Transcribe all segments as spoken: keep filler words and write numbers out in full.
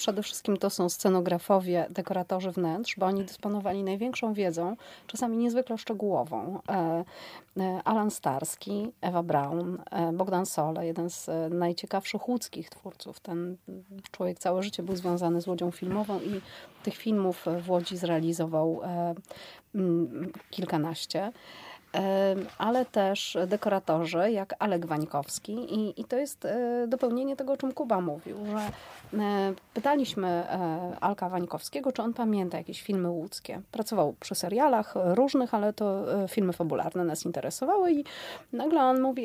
przede wszystkim to są scenografowie, dekoratorzy wnętrz, bo oni dysponowali największą wiedzą, czasami niezwykle szczegółową. Alan Starski, Ewa Braun, Bogdan Sole, jeden z najciekawszych łódzkich twórców. Ten człowiek całe życie był związany z Łodzią Filmową i tych filmów w Łodzi zrealizował kilkanaście. Ale też dekoratorzy jak Alek Wańkowski i, i to jest dopełnienie tego, o czym Kuba mówił, że pytaliśmy Alka Wańkowskiego, czy on pamięta jakieś filmy łódzkie. Pracował przy serialach różnych, ale to filmy fabularne nas interesowały i nagle on mówi,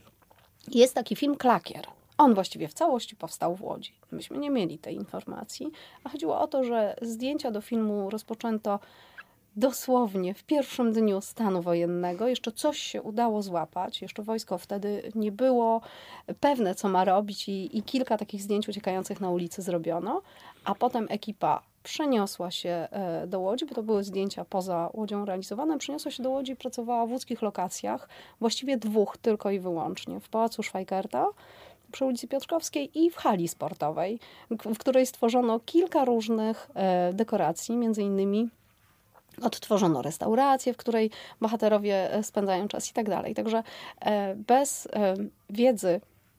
jest taki film Klakier. On właściwie w całości powstał w Łodzi. Myśmy nie mieli tej informacji, a chodziło o to, że zdjęcia do filmu rozpoczęto dosłownie w pierwszym dniu stanu wojennego. Jeszcze coś się udało złapać. Jeszcze wojsko wtedy nie było pewne, co ma robić i, i kilka takich zdjęć uciekających na ulicy zrobiono. A potem ekipa przeniosła się do Łodzi, bo to były zdjęcia poza Łodzią realizowane. Przeniosła się do Łodzi i pracowała w łódzkich lokacjach. Właściwie dwóch tylko i wyłącznie. W Pałacu Szwajkerta przy ulicy Piotrkowskiej i w hali sportowej, w której stworzono kilka różnych dekoracji, między innymi odtworzono restaurację, w której bohaterowie spędzają czas i tak dalej. Także bez wiedzy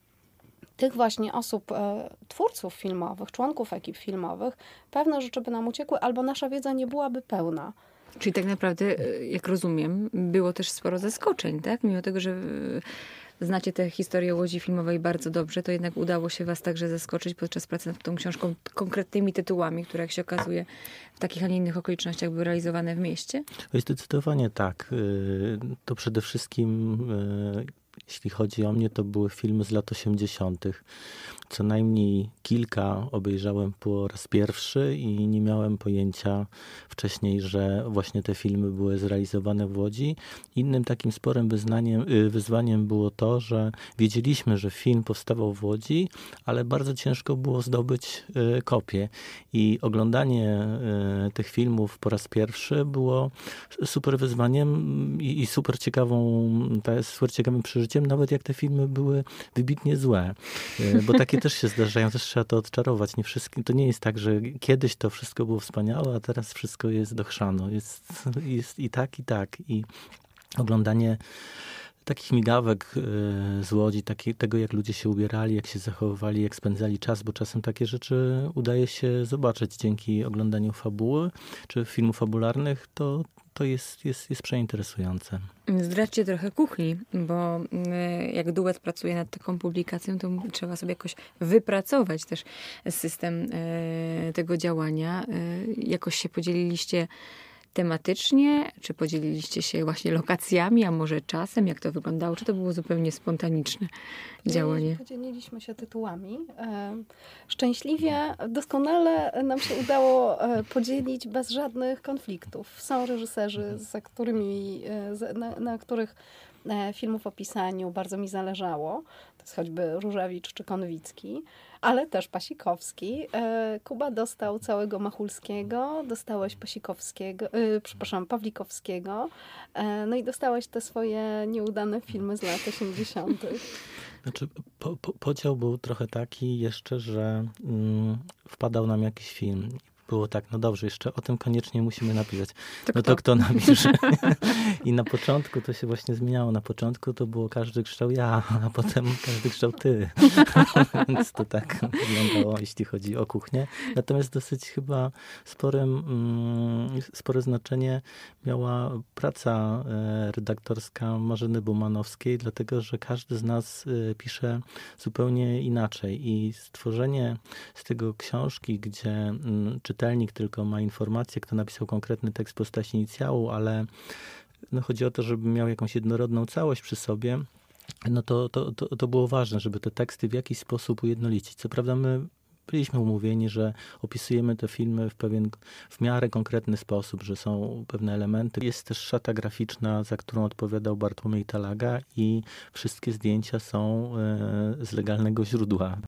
tych właśnie osób, twórców filmowych, członków ekip filmowych, pewne rzeczy by nam uciekły, albo nasza wiedza nie byłaby pełna. Czyli tak naprawdę, jak rozumiem, było też sporo zaskoczeń, tak? Mimo tego, że znacie tę historię Łodzi Filmowej bardzo dobrze, to jednak udało się was także zaskoczyć podczas pracy nad tą książką konkretnymi tytułami, które jak się okazuje w takich, a nie innych okolicznościach były realizowane w mieście? Zdecydowanie tak. To przede wszystkim, jeśli chodzi o mnie, to były filmy z lat osiemdziesiątych. Co najmniej kilka obejrzałem po raz pierwszy i nie miałem pojęcia wcześniej, że właśnie te filmy były zrealizowane w Łodzi. Innym takim sporym wyznaniem, wyzwaniem było to, że wiedzieliśmy, że film powstawał w Łodzi, ale bardzo ciężko było zdobyć kopię. I oglądanie tych filmów po raz pierwszy było super wyzwaniem i super ciekawą, super ciekawym przeżyciem, nawet jak te filmy były wybitnie złe. Bo takie też się zdarzają, też trzeba to odczarować. Nie wszystkim, to nie jest tak, że kiedyś to wszystko było wspaniałe, a teraz wszystko jest do chrzanu. Jest, jest i tak, i tak. I oglądanie takich migawek z Łodzi, taki, tego jak ludzie się ubierali, jak się zachowywali, jak spędzali czas, bo czasem takie rzeczy udaje się zobaczyć dzięki oglądaniu fabuły czy filmów fabularnych, to to jest, jest, jest przeinteresujące. Zdradźcie trochę kuchni, bo jak duet pracuje nad taką publikacją, to trzeba sobie jakoś wypracować też system tego działania. Jakoś się podzieliliście tematycznie, czy podzieliliście się właśnie lokacjami, a może czasem, jak to wyglądało, czy to było zupełnie spontaniczne działanie? Podzieliliśmy się tytułami. Szczęśliwie, doskonale nam się udało podzielić bez żadnych konfliktów. Są reżyserzy, za którymi, na, na których filmów o pisaniu bardzo mi zależało. To jest choćby Różewicz czy Konwicki, ale też Pasikowski. Kuba dostał całego Machulskiego, dostałeś Pasikowskiego, yy, przepraszam, Pawlikowskiego, no i dostałeś te swoje nieudane filmy z lat osiemdziesiątych. Znaczy, po, po, podział był trochę taki jeszcze, że mm, wpadał nam jakiś film. Było tak, no dobrze, jeszcze o tym koniecznie musimy napisać. To no kto? to kto napisze? I na początku to się właśnie zmieniało. Na początku to było każdy krzyczał ja, a potem każdy krzyczał ty. Więc to tak wyglądało, jeśli chodzi o kuchnię. Natomiast dosyć chyba sporym, mm, spore znaczenie miała praca redaktorska Marzeny Bumanowskiej, dlatego, że każdy z nas pisze zupełnie inaczej. I stworzenie z tego książki, gdzie mm, czytelnik tylko ma informację, kto napisał konkretny tekst w postaci inicjału, ale no chodzi o to, żeby miał jakąś jednorodną całość przy sobie, no to, to, to, to było ważne, żeby te teksty w jakiś sposób ujednolicić. Co prawda my byliśmy umówieni, że opisujemy te filmy w pewien, w miarę konkretny sposób, że są pewne elementy. Jest też szata graficzna, za którą odpowiadał Bartłomiej Talaga i wszystkie zdjęcia są z legalnego źródła.